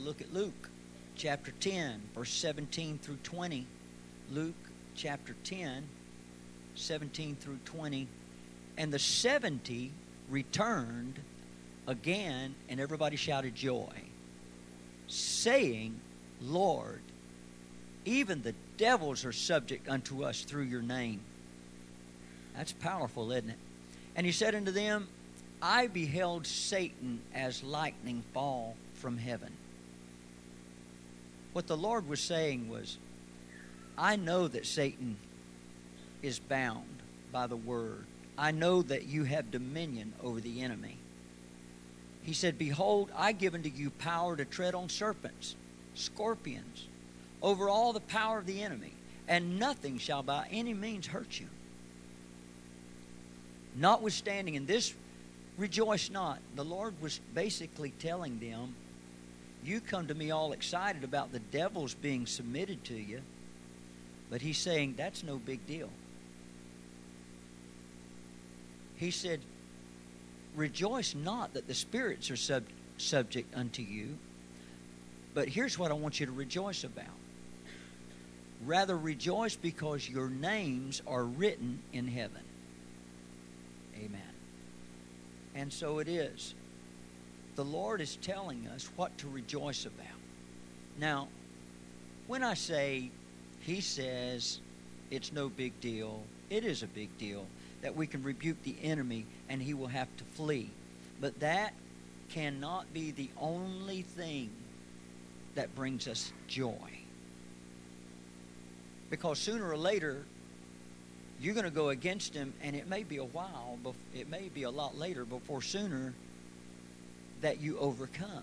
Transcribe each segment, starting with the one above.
look at Luke chapter 10, verse 17 through 20. Luke chapter 10, 17 through 20. And the 70 returned again, and everybody shouted joy, saying, Lord, even the devils are subject unto us through your name. That's powerful, isn't it? And he said unto them, I beheld Satan as lightning fall from heaven. What the Lord was saying was, I know that Satan is bound by the word. I know that you have dominion over the enemy. He said, behold, I give unto you power to tread on serpents, scorpions, over all the power of the enemy, and nothing shall by any means hurt you. Notwithstanding, in this rejoice not. The Lord was basically telling them, you come to me all excited about the devils being submitted to you, but he's saying that's no big deal. He said, rejoice not that the spirits are subject unto you, but here's what I want you to rejoice about. Rather rejoice because your names are written in heaven. Amen. And so it is. The Lord is telling us what to rejoice about. Now, when I say, he says, it's no big deal, it is a big deal that we can rebuke the enemy and he will have to flee. But that cannot be the only thing that brings us joy. Because sooner or later, you're going to go against him, and it may be a while, it may be a lot later before sooner that you overcome.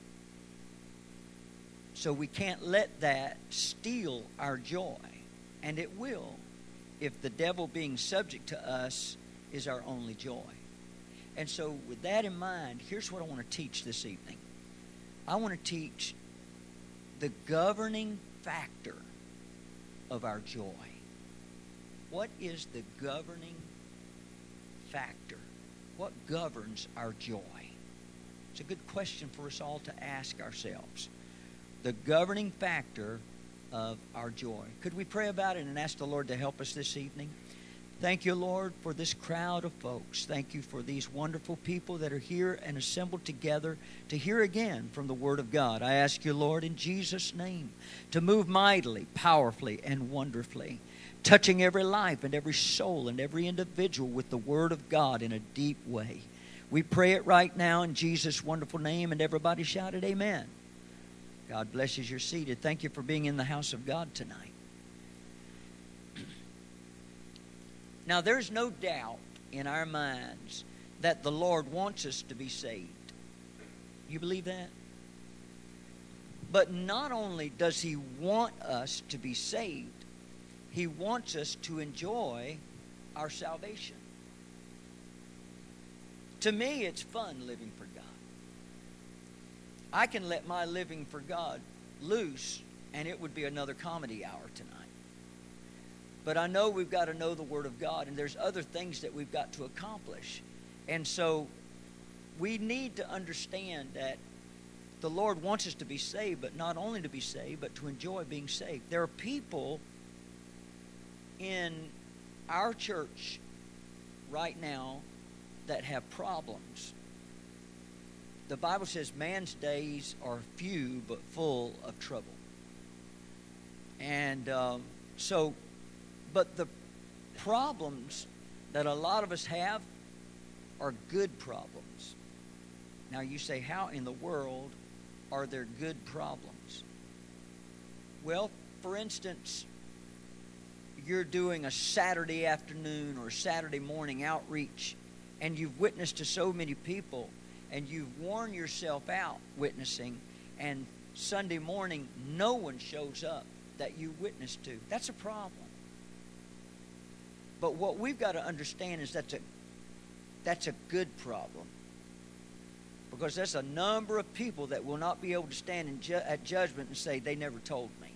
So we can't let that steal our joy, and it will if the devil being subject to us is our only joy. And so with that in mind, here's what I want to teach this evening. I want to teach the governing factor of our joy. What is the governing factor? What governs our joy? It's a good question for us all to ask ourselves. The governing factor of our joy. Could we pray about it and ask the Lord to help us this evening? Thank you, Lord, for this crowd of folks. Thank you for these wonderful people that are here and assembled together to hear again from the Word of God. I ask you, Lord, in Jesus' name, to move mightily, powerfully, and wonderfully, touching every life and every soul and every individual with the Word of God in a deep way. We pray it right now in Jesus' wonderful name, and everybody shouted amen. God bless you as you're seated. Thank you for being in the house of God tonight. Now, there's no doubt in our minds that the Lord wants us to be saved. You believe that? But not only does He want us to be saved, He wants us to enjoy our salvation. To me, it's fun living for God. I can let my living for God loose, and it would be another comedy hour tonight. But I know we've got to know the Word of God, and there's other things that we've got to accomplish. And so we need to understand that the Lord wants us to be saved, but not only to be saved, but to enjoy being saved. There are people in our church right now that have problems. The Bible says man's days are few but full of trouble. And but the problems that a lot of us have are good problems. Now you say, how in the world are there good problems? Well, for instance, you're doing a Saturday afternoon or Saturday morning outreach, and you've witnessed to so many people, and you've worn yourself out witnessing, and Sunday morning no one shows up that you witnessed to. That's a problem. But what we've got to understand is that's a good problem. Because there's a number of people that will not be able to stand at judgment and say, they never told me.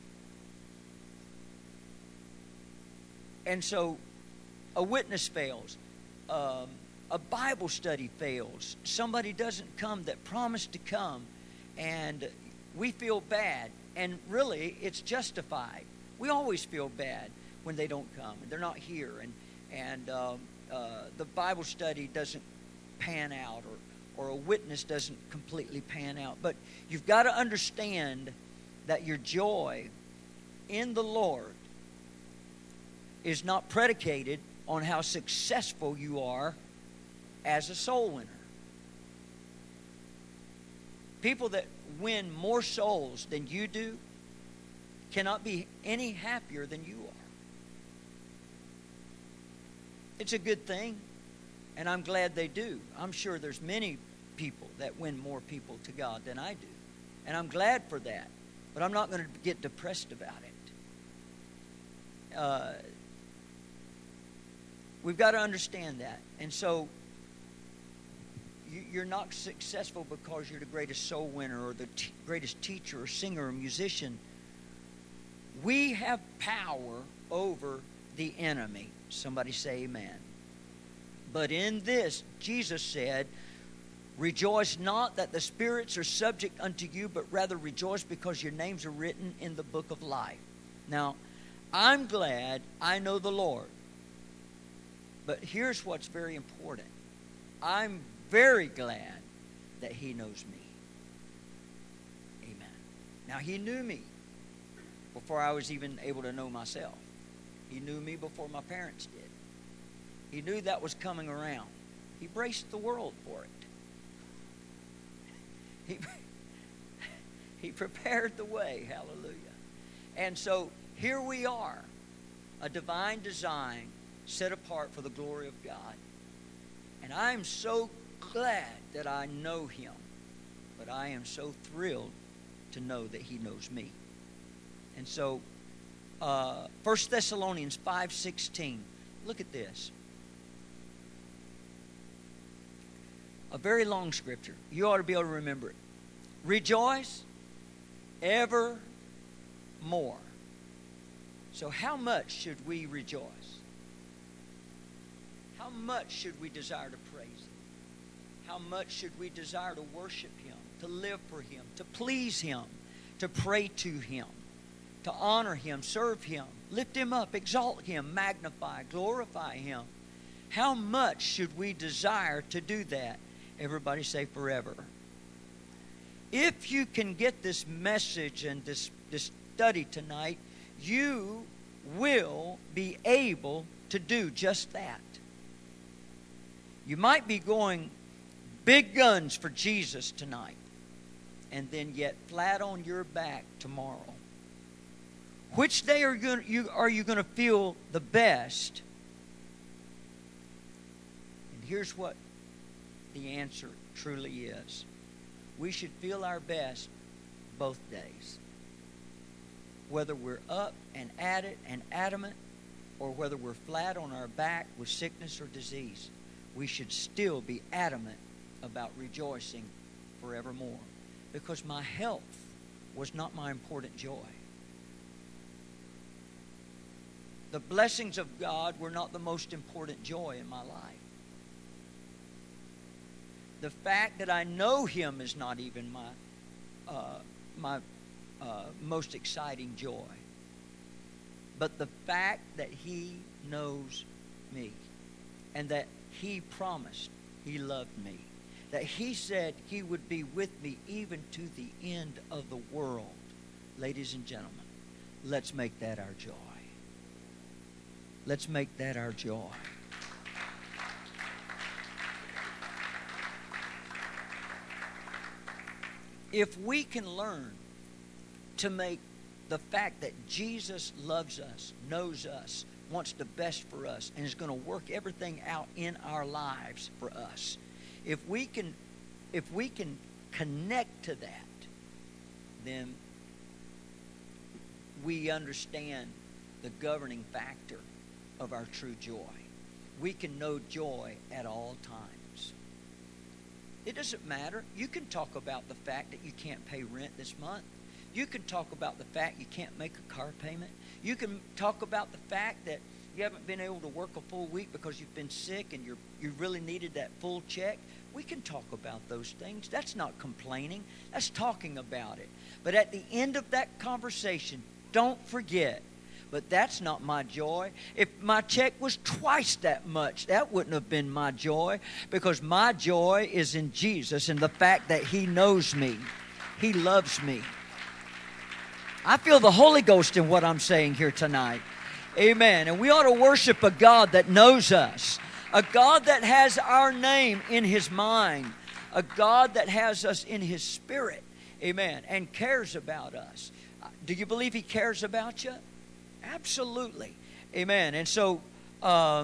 And so a witness fails. A Bible study fails. Somebody doesn't come that promised to come, and we feel bad. And really, it's justified. We always feel bad when they don't come and they're not here, and the Bible study doesn't pan out, or a witness doesn't completely pan out. But you've got to understand that your joy in the Lord is not predicated on how successful you are as a soul winner. People that win more souls than you do cannot be any happier than you are. It's a good thing, and I'm glad they do. I'm sure there's many people that win more people to God than I do, and I'm glad for that. But I'm not going to get depressed about it. We've got to understand that. And so you're not successful because you're the greatest soul winner or the greatest teacher or singer or musician. We have power over the enemy. Somebody say amen. But in this, Jesus said, rejoice not that the spirits are subject unto you, but rather rejoice because your names are written in the book of life. Now, I'm glad I know the Lord. But here's what's very important. I'm very glad that He knows me. Amen. Now, He knew me before I was even able to know myself. He knew me before my parents did. He knew that was coming around. He braced the world for it. He prepared the way. Hallelujah. And so here we are, a divine design set apart for the glory of God. And I'm so glad that I know Him. But I am so thrilled to know that He knows me. And so 1 Thessalonians 5:16. Look at this. A very long scripture. You ought to be able to remember it. Rejoice evermore. So how much should we rejoice? How much should we desire to praise Him? How much should we desire to worship Him, to live for Him, to please Him, to pray to Him, to honor Him, serve Him, lift Him up, exalt Him, magnify, glorify Him? How much should we desire to do that? Everybody say forever. If you can get this message and this study tonight, you will be able to do just that. You might be going big guns for Jesus tonight, and then yet flat on your back tomorrow. Which day are you going to feel the best? And here's what the answer truly is. We should feel our best both days. Whether we're up and at it and adamant, or whether we're flat on our back with sickness or disease, we should still be adamant about rejoicing forevermore. Because my health was not my important joy. The blessings of God were not the most important joy in my life. The fact that I know Him is not even my most exciting joy. But the fact that He knows me, and that He promised He loved me, that He said He would be with me even to the end of the world. Ladies and gentlemen, let's make that our joy. Let's make that our joy. If we can learn to make the fact that Jesus loves us, knows us, wants the best for us, and is going to work everything out in our lives for us, if we can connect to that, then we understand the governing factor of our true joy. We can know joy at all times. It doesn't matter. You can talk about the fact that you can't pay rent this month. You can talk about the fact you can't make a car payment. You can talk about the fact that you haven't been able to work a full week because you've been sick and you really needed that full check. We can talk about those things. That's not complaining. That's talking about it. But at the end of that conversation, don't forget, but that's not my joy. If my check was twice that much, that wouldn't have been my joy, because my joy is in Jesus and the fact that He knows me. He loves me. I feel the Holy Ghost in what I'm saying here tonight. Amen. And we ought to worship a God that knows us, a God that has our name in His mind, a God that has us in His spirit. Amen. And cares about us. Do you believe He cares about you? Absolutely. Amen. And so, go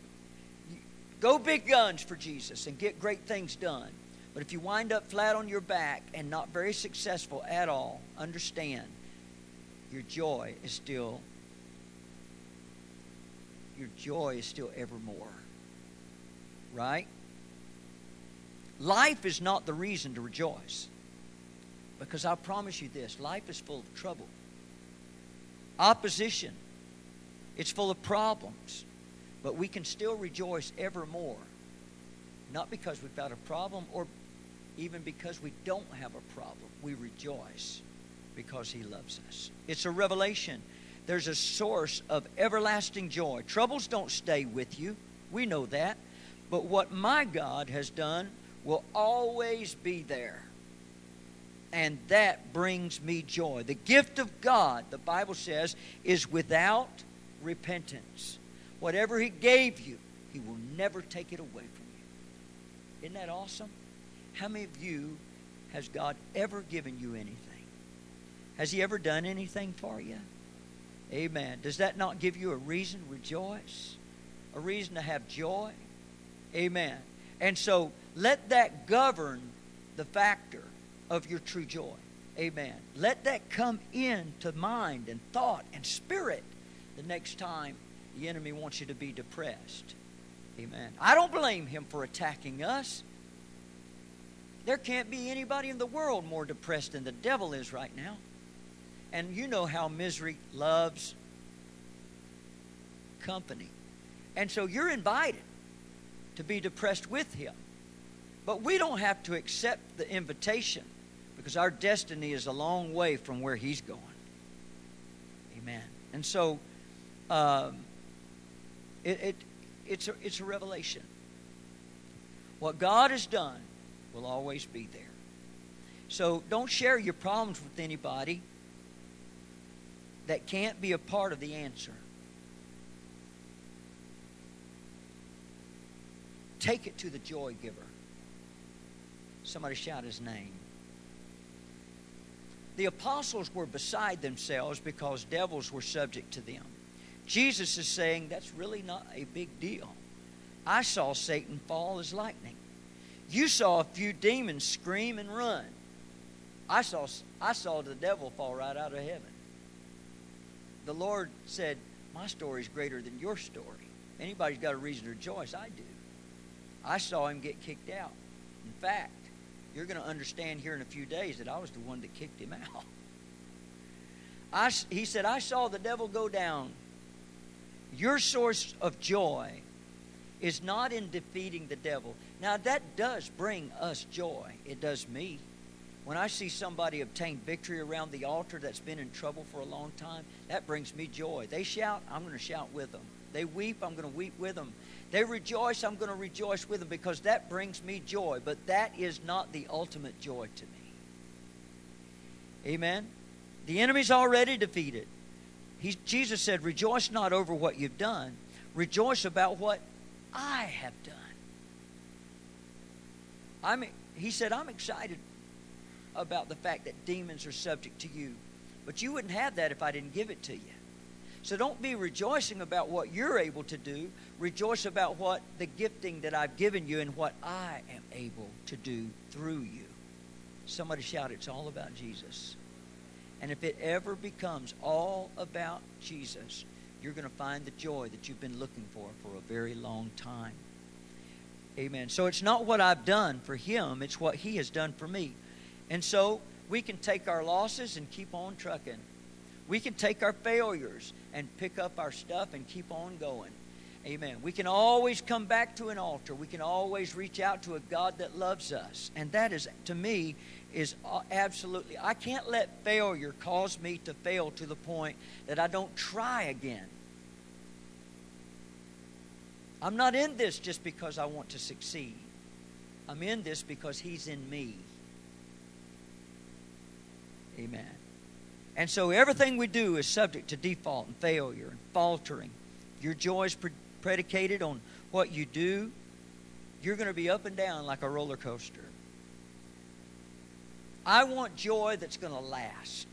big guns for Jesus and get great things done. But if you wind up flat on your back and not very successful at all, understand, your joy is still evermore. Right? Life is not the reason to rejoice. Because I promise you this, life is full of trouble. Opposition. It's full of problems. But we can still rejoice evermore. Not because we've got a problem or even because we don't have a problem. We rejoice because He loves us. It's a revelation. There's a source of everlasting joy. Troubles don't stay with you. We know that. But what my God has done will always be there. And that brings me joy. The gift of God, the Bible says, is without repentance. Whatever He gave you, He will never take it away from you. Isn't that awesome? How many of you has God ever given you anything? Has He ever done anything for you? Amen. Does that not give you a reason to rejoice? A reason to have joy? Amen. And so let that govern the factor of your true joy. Amen. Let that come into mind and thought and spirit the next time the enemy wants you to be depressed. Amen. I don't blame him for attacking us. There can't be anybody in the world more depressed than the devil is right now. And you know how misery loves company. And so you're invited to be depressed with him. But we don't have to accept the invitation, because our destiny is a long way from where he's going. Amen. And so it's a revelation. What God has done will always be there. So don't share your problems with anybody that can't be a part of the answer. Take it to the joy giver. Somebody shout His name. The apostles were beside themselves because devils were subject to them. Jesus is saying that's really not a big deal. I saw Satan fall as lightning. You saw a few demons scream and run. I saw the devil fall right out of heaven. The Lord said, my story is greater than your story. Anybody's got a reason to rejoice, I do. I saw him get kicked out. In fact, you're going to understand here in a few days that I was the one that kicked him out. He said, I saw the devil go down. Your source of joy is not in defeating the devil. Now, that does bring us joy. It does me. When I see somebody obtain victory around the altar that's been in trouble for a long time, that brings me joy. They shout, I'm going to shout with them. They weep, I'm going to weep with them. They rejoice, I'm going to rejoice with them, because that brings me joy. But that is not the ultimate joy to me. Amen? The enemy's already defeated. Jesus said, rejoice not over what you've done. Rejoice about what I have done. He said, I'm excited about the fact that demons are subject to you. But you wouldn't have that if I didn't give it to you. So don't be rejoicing about what you're able to do. Rejoice about what the gifting that I've given you and what I am able to do through you. Somebody shout, it's all about Jesus. And if it ever becomes all about Jesus, you're going to find the joy that you've been looking for a very long time. Amen. So it's not what I've done for him, it's what he has done for me. And so we can take our losses and keep on trucking. We can take our failures and pick up our stuff and keep on going. Amen. We can always come back to an altar. We can always reach out to a God that loves us. And that is, to me, is absolutely, I can't let failure cause me to fail to the point that I don't try again. I'm not in this just because I want to succeed. I'm in this because He's in me. Amen. And so everything we do is subject to default and failure and faltering. Your joy is predicated on what you do. You're going to be up and down like a roller coaster. I want joy that's going to last.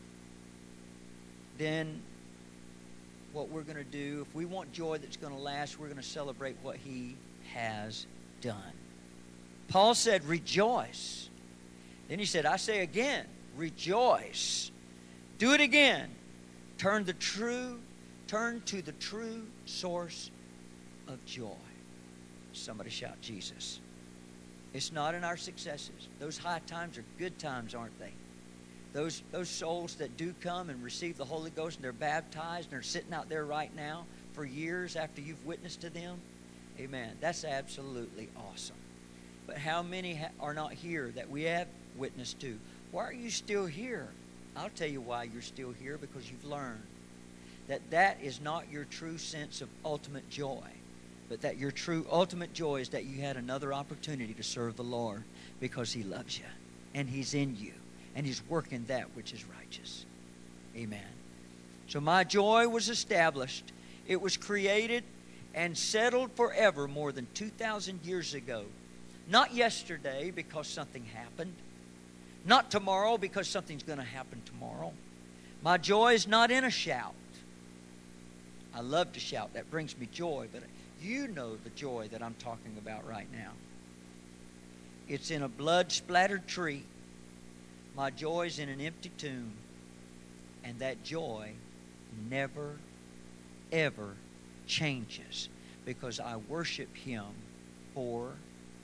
Then what we're going to do, if we want joy that's going to last, we're going to celebrate what He has done. Paul said, rejoice. Then he said, I say again, rejoice. Do it again. Turn to the true source of joy. Somebody shout Jesus. It's not in our successes. Those high times are good times, aren't they? Those souls that do come and receive the Holy Ghost and they're baptized and they're sitting out there right now for years after you've witnessed to them. Amen. That's absolutely awesome. But how many are not here that we have witnessed to? Why are you still here? I'll tell you why you're still here, because you've learned that is not your true sense of ultimate joy, but that your true ultimate joy is that you had another opportunity to serve the Lord because He loves you and He's in you and He's working that which is righteous. Amen. So my joy was established. It was created and settled forever more than 2,000 years ago. Not yesterday because something happened. Not tomorrow because something's going to happen tomorrow. My joy is not in a shout. I love to shout. That brings me joy. But you know the joy that I'm talking about right now. It's in a blood-splattered tree. My joy is in an empty tomb. And that joy never, ever changes because I worship Him forevermore.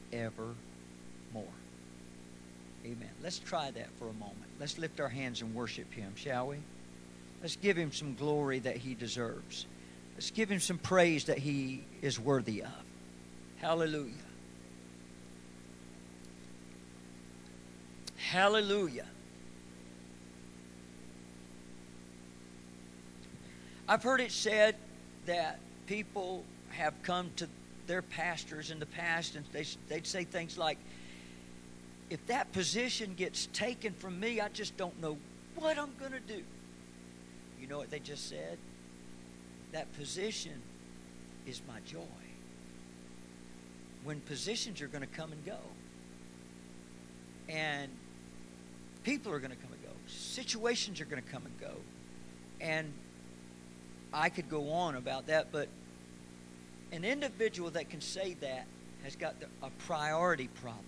Amen. Let's try that for a moment. Let's lift our hands and worship Him, shall we? Let's give Him some glory that He deserves. Let's give Him some praise that He is worthy of. Hallelujah. Hallelujah. I've heard it said that people have come to their pastors in the past and they'd say things like, if that position gets taken from me, I just don't know what I'm going to do. You know what they just said? That position is my joy. When positions are going to come and go. And people are going to come and go. Situations are going to come and go. And I could go on about that, but an individual that can say that has got a priority problem.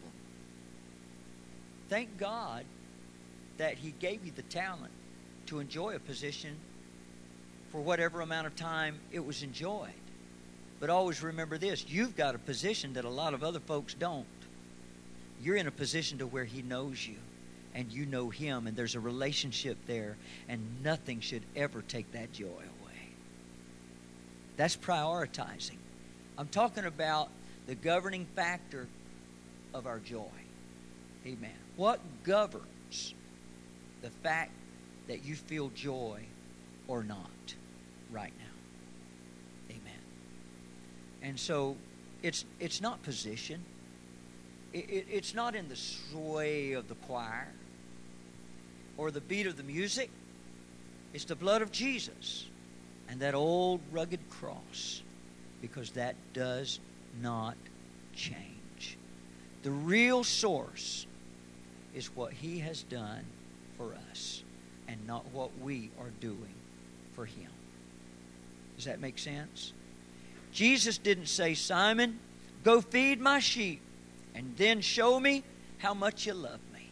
Thank God that He gave you the talent to enjoy a position for whatever amount of time it was enjoyed. But always remember this, you've got a position that a lot of other folks don't. You're in a position to where He knows you and you know Him and there's a relationship there and nothing should ever take that joy away. That's prioritizing. I'm talking about the governing factor of our joy. Amen. What governs the fact that you feel joy or not right now? Amen. And so it's not position. It's not in the sway of the choir or the beat of the music. It's the blood of Jesus and that old rugged cross, because that does not change. The real source is what He has done for us and not what we are doing for Him. Does that make sense? Jesus didn't say, Simon, go feed my sheep and then show me how much you love me.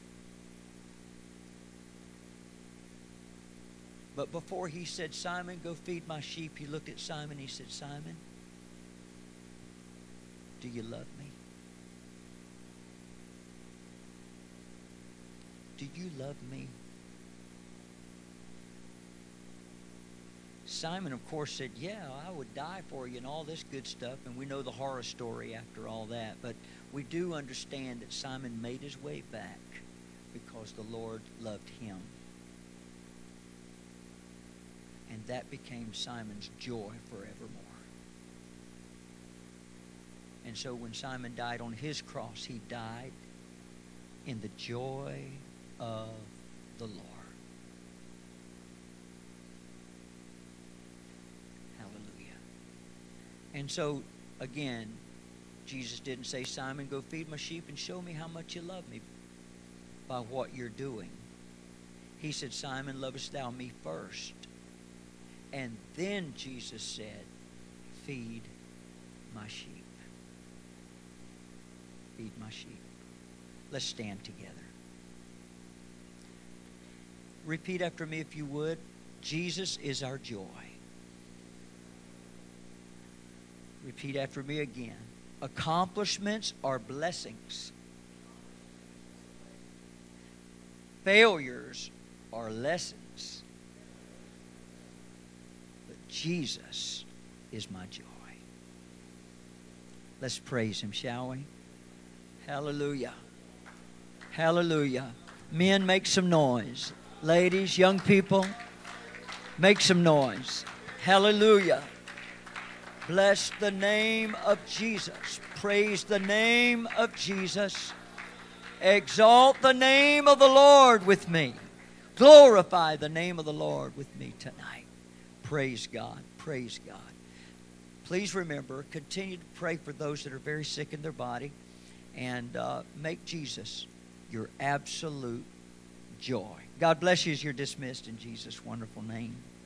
But before He said, Simon, go feed my sheep, He looked at Simon and He said, Simon, do you love me? Do you love me? Simon, of course, said, yeah, I would die for you and all this good stuff. And we know the horror story after all that. But we do understand that Simon made his way back because the Lord loved him. And that became Simon's joy forevermore. And so when Simon died on his cross, he died in the joy of the Lord. Hallelujah. And so, again, Jesus didn't say, Simon, go feed my sheep and show me how much you love me by what you're doing. He said, Simon, lovest thou me first? And then Jesus said, feed my sheep. Feed my sheep. Let's stand together. Repeat after me if you would. Jesus is our joy. Repeat after me again. Accomplishments are blessings. Failures are lessons. But Jesus is my joy. Let's praise Him, shall we? Hallelujah. Hallelujah. Men, make some noise. Ladies, young people, make some noise. Hallelujah. Bless the name of Jesus. Praise the name of Jesus. Exalt the name of the Lord with me. Glorify the name of the Lord with me tonight. Praise God. Praise God. Please remember, continue to pray for those that are very sick in their body. And make Jesus your absolute joy. God bless you as you're dismissed in Jesus' wonderful name.